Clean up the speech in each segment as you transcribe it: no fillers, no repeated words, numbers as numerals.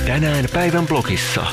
Tänään päivän blogissa.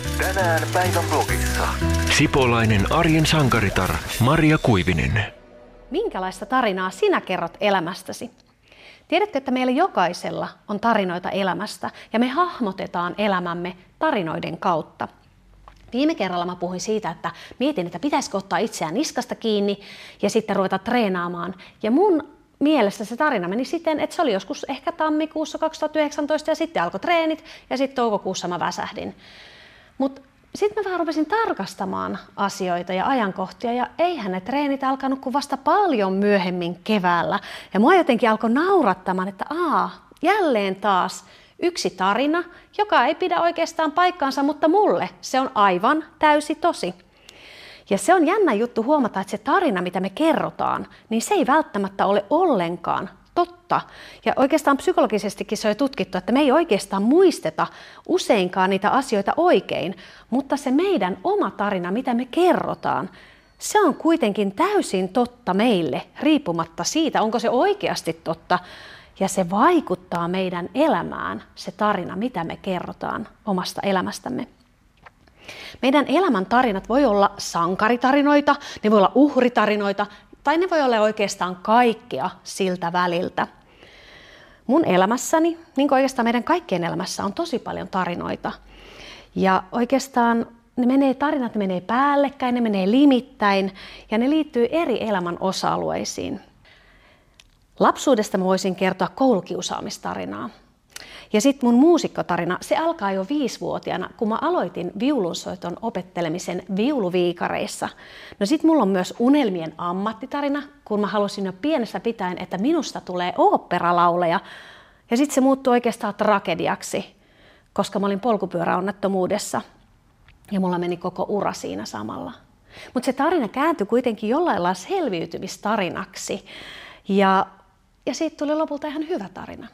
Sipolainen arjen sankaritar Maria Kuivinen. Minkälaista tarinaa sinä kerrot elämästäsi? Tiedätkö, että meillä jokaisella on tarinoita elämästä ja me hahmotetaan elämämme tarinoiden kautta. Viime kerralla mä puhuin siitä, että mietin, että pitäisikö ottaa itseään niskasta kiinni ja sitten ruveta treenaamaan. Ja mun mielestä se tarina meni siten, että se oli joskus ehkä tammikuussa 2019 ja sitten alkoi treenit ja sitten toukokuussa mä väsähdin. Mutta sitten mä vähän rupesin tarkastamaan asioita ja ajankohtia ja eihän ne treenit alkanut kuin vasta paljon myöhemmin keväällä. Ja mua jotenkin alkoi naurattamaan, että jälleen taas yksi tarina, joka ei pidä oikeastaan paikkaansa, mutta mulle se on aivan täysi tosi. Ja se on jännä juttu huomata, että se tarina, mitä me kerrotaan, niin se ei välttämättä ole ollenkaan totta. Ja oikeastaan psykologisestikin se on jo tutkittu, että me ei oikeastaan muisteta useinkaan niitä asioita oikein, mutta se meidän oma tarina, mitä me kerrotaan, se on kuitenkin täysin totta meille, riippumatta siitä, onko se oikeasti totta. Ja se vaikuttaa meidän elämään, se tarina, mitä me kerrotaan omasta elämästämme. Meidän elämän tarinat voi olla sankaritarinoita, ne voi olla uhritarinoita, tai ne voi olla oikeastaan kaikkea siltä väliltä. Mun elämässäni, niin kuin oikeastaan meidän kaikkien elämässä, on tosi paljon tarinoita. Ja oikeastaan tarinat menee päällekkäin, ne menee limittäin, ja ne liittyy eri elämän osa-alueisiin. Lapsuudesta mä voisin kertoa koulukiusaamistarinaa. Ja sitten mun muusikkotarina, se alkaa jo 5-vuotiaana, kun mä aloitin viulunsoiton opettelemisen viuluviikareissa. No sit mulla on myös unelmien ammattitarina, kun mä halusin jo pienestä pitäen, että minusta tulee oopperalauleja. Ja sitten se muuttui oikeastaan tragediaksi, koska mä olin polkupyöräonnettomuudessa. Ja mulla meni koko ura siinä samalla. Mutta se tarina kääntyi kuitenkin jollain lailla selviytymistarinaksi. Ja siitä tuli lopulta ihan hyvä tarina.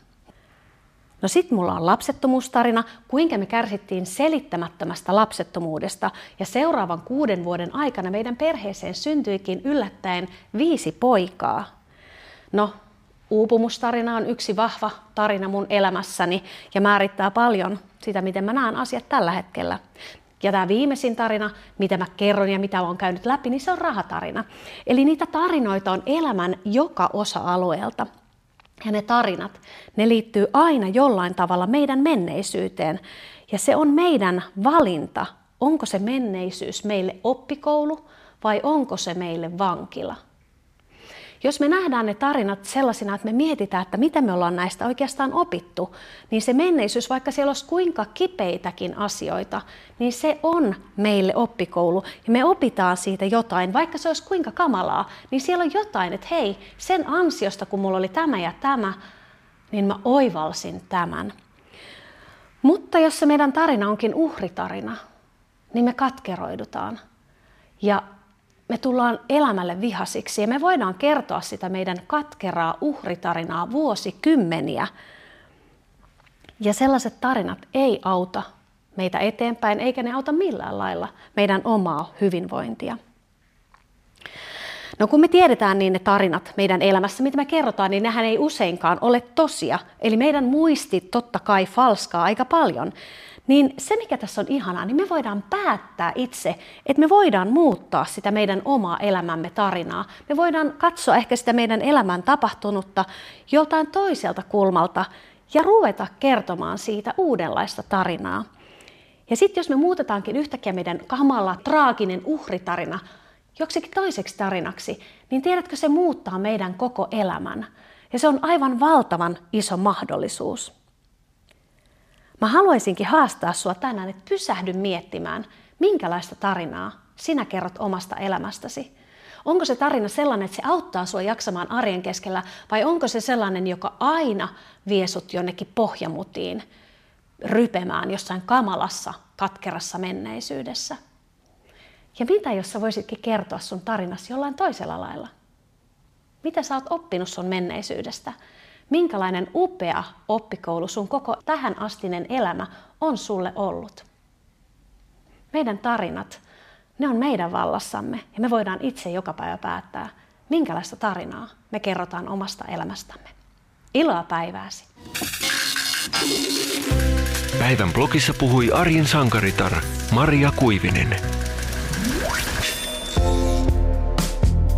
No sit mulla on lapsettomuustarina, kuinka me kärsittiin selittämättömästä lapsettomuudesta ja seuraavan 6 vuoden aikana meidän perheeseen syntyikin yllättäen 5 poikaa. No, uupumustarina on yksi vahva tarina mun elämässäni ja määrittää paljon sitä, miten mä näen asiat tällä hetkellä. Ja tämä viimeisin tarina, mitä mä kerron ja mitä olen käynyt läpi, niin se on rahatarina. Eli niitä tarinoita on elämän joka osa-alueelta. Ja ne tarinat, ne liittyy aina jollain tavalla meidän menneisyyteen. Ja se on meidän valinta, onko se menneisyys meille oppikoulu vai onko se meille vankila. Jos me nähdään ne tarinat sellaisina, että me mietitään, että mitä me ollaan näistä oikeastaan opittu, niin se menneisyys, vaikka siellä olisi kuinka kipeitäkin asioita, niin se on meille oppikoulu. Ja me opitaan siitä jotain, vaikka se olisi kuinka kamalaa, niin siellä on jotain, että hei, sen ansiosta kun mulla oli tämä ja tämä, niin mä oivalsin tämän. Mutta jos se meidän tarina onkin uhritarina, niin me katkeroidutaan. Ja me tullaan elämälle vihasiksi ja me voidaan kertoa sitä meidän katkeraa uhritarinaa vuosikymmeniä. Ja sellaiset tarinat ei auta meitä eteenpäin, eikä ne auta millään lailla meidän omaa hyvinvointia. No kun me tiedetään niin ne tarinat meidän elämässä, mitä me kerrotaan, niin nehän ei useinkaan ole tosia. Eli meidän muisti totta kai falskaa aika paljon. Niin se, mikä tässä on ihanaa, niin me voidaan päättää itse, että me voidaan muuttaa sitä meidän omaa elämämme tarinaa. Me voidaan katsoa ehkä sitä meidän elämän tapahtunutta joltain toiselta kulmalta ja ruveta kertomaan siitä uudenlaista tarinaa. Ja sitten jos me muutetaankin yhtäkkiä meidän kamala, traaginen uhritarina joksikin toiseksi tarinaksi, niin tiedätkö, se muuttaa meidän koko elämän. Ja se on aivan valtavan iso mahdollisuus. Mä haluaisinkin haastaa sua tänään, että pysähdy miettimään, minkälaista tarinaa sinä kerrot omasta elämästäsi. Onko se tarina sellainen, että se auttaa sua jaksamaan arjen keskellä, vai onko se sellainen, joka aina vie sut jonnekin pohjamutiin rypemään jossain kamalassa, katkerassa menneisyydessä? Ja mitä jos sä voisitkin kertoa sun tarinasi jollain toisella lailla? Mitä sä oot oppinut sun menneisyydestä? Minkälainen upea oppikoulu sun koko tähän astinen elämä on sulle ollut? Meidän tarinat, ne on meidän vallassamme ja me voidaan itse joka päivä päättää, minkälaista tarinaa me kerrotaan omasta elämästämme. Iloa päivääsi! Päivän blogissa puhui arjen sankaritar Maria Kuivinen.